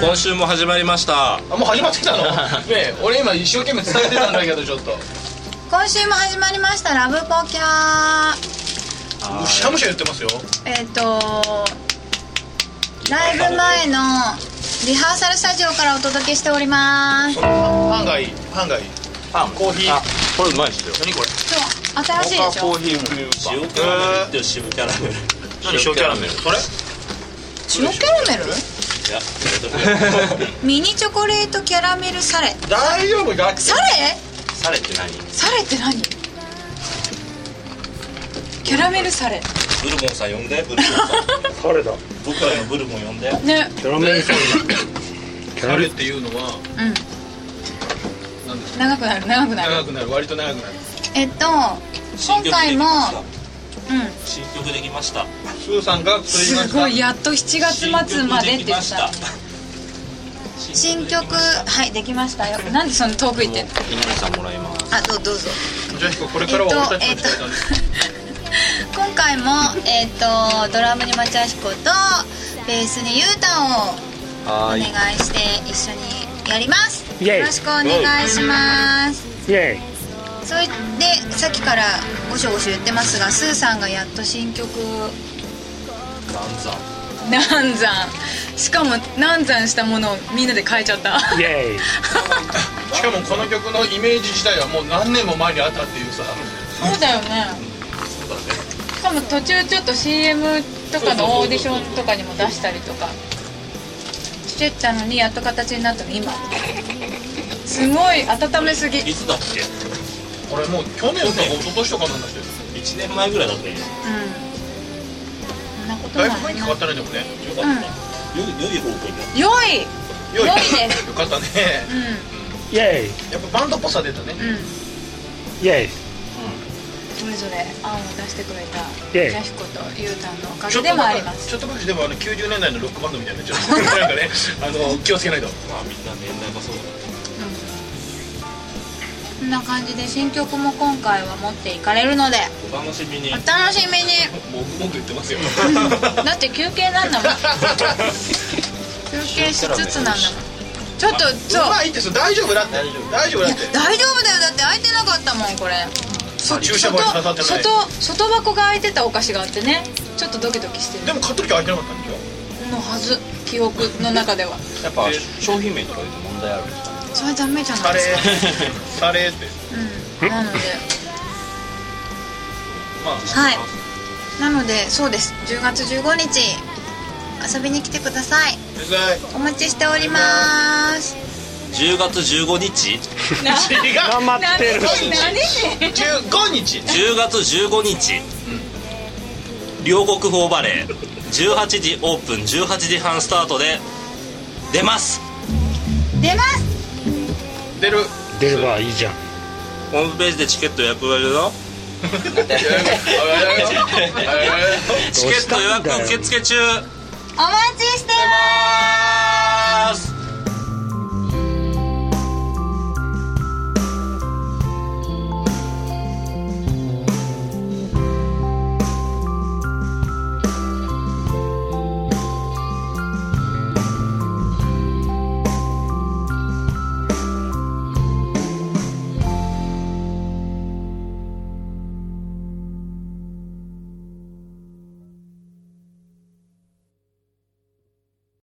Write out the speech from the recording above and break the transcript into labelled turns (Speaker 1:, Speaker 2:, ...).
Speaker 1: 今週も始まりました。
Speaker 2: あ、もう始まってたの？ねえ、俺今一生懸命伝えてたんだけどちょっと。
Speaker 3: 今週も始まりましたラブポキャー。
Speaker 2: むしゃむしゃ言ってますよ。
Speaker 3: ライブ前のリハーサルスタジオからお届けしております。
Speaker 2: パンがいい、パンがいい。パン、コーヒー。
Speaker 1: これうまいっすよ。
Speaker 2: 何これ？
Speaker 3: そう、新しいでしょ。
Speaker 1: コーヒークリームパン。塩キャラメルって塩キャラメル。
Speaker 2: 何塩キャラメル？それ？
Speaker 3: 塩キャラメル？
Speaker 1: いや、
Speaker 3: ミニチョコレートキャラメルサレ。
Speaker 2: 大丈夫か？
Speaker 3: サレ？
Speaker 1: サレって何？
Speaker 3: サレって何？キャラメルサレ。
Speaker 1: ブルボンさん呼んで。ブルボンさん。
Speaker 2: サレだ。
Speaker 1: 僕らのブルボン呼んで。
Speaker 3: ね。
Speaker 2: キャラメルサレ。サレっていうのは、
Speaker 3: 長くなる、長くなる。
Speaker 2: 長くなる、割と長くなる。
Speaker 3: 今回も
Speaker 1: 新曲できました。
Speaker 2: スーさんが作りました。
Speaker 3: すごい、やっと7月末までって言った。新曲、はい、できましたよ。なんでその遠く行ってんの？
Speaker 1: 稲荷さんもらいます。
Speaker 3: あ、どうぞ。
Speaker 2: じゃあこれからは俺たちの時代だね。
Speaker 3: 今回もドラムに町彦とベースにゆうたんをお願いして一緒にやります。よろしくお願いします。
Speaker 4: イエイ。
Speaker 3: それでさっきからごしょごしょ言ってますが、スーさんがやっと新曲難産、しかも難産したものをみんなで変えちゃった。
Speaker 4: イエイ。
Speaker 2: しかもこの曲のイメージ自体はもう何年も前にあったっていうさ。
Speaker 3: そうだよね。しかも途中ちょっと CM とかのオーディションとかにも出したりとかしてたのに、やっと形になったの今。すごい温めすぎ。
Speaker 1: いつだっけ？
Speaker 2: これもう去年とか一昨年とかなんだけど。
Speaker 1: 1年前ぐらいだったよ。
Speaker 3: そんなこと
Speaker 2: だ
Speaker 3: ないい
Speaker 2: ぶ雰囲気変わったねでもね。
Speaker 1: よかった。良い方向に。
Speaker 3: 良いです。
Speaker 2: よかったね。
Speaker 4: イエ
Speaker 2: やっぱバンドっぽさ出たね。
Speaker 4: イ。イエイ。
Speaker 3: それぞれ案を出してくれた
Speaker 4: イエイ
Speaker 3: ジャヒコとゆうたんのおかげでもあります。
Speaker 2: ちょっとばかしでも90年代のロックバンドみたいなちょっとなんかね気をつけないと。
Speaker 1: まあみんな年代がそうだ。
Speaker 3: こんな感じで新曲も今回は持っていかれるので
Speaker 1: お楽しみに。
Speaker 3: お楽しみに。
Speaker 2: 文句言ってますよ。
Speaker 3: だって休憩なんだもん。休憩しつつなんだもん。ちょっとそう
Speaker 2: まあいいって、大丈夫だって。大丈夫だって。
Speaker 3: 大丈夫だよ。だって開いてなかったもんこれ。
Speaker 2: 注射針刺さってない。
Speaker 3: 外箱が開いてたお菓子があってね、ちょっとドキドキしてる。
Speaker 2: でも買った時開いてなかったんでしょ？
Speaker 3: のはず、記憶の中では。
Speaker 1: やっぱ商品名とかで問題あるんですか？
Speaker 3: それダメじゃないですか。
Speaker 2: サレーって
Speaker 3: なので
Speaker 2: まあ
Speaker 3: はい、なのでそうです、10月15日遊びに来てください。お待ちしております。
Speaker 1: 10月15日
Speaker 4: 頑張ってる。
Speaker 2: 15日
Speaker 1: 10月15日、両国フォーバレー18時オープン、18時半スタートで出ます。
Speaker 2: 出る。
Speaker 4: 出ればいいじゃん。
Speaker 1: ホームページでチケット予約がいるよ。チケット予約受付中。
Speaker 3: お待ちしてます。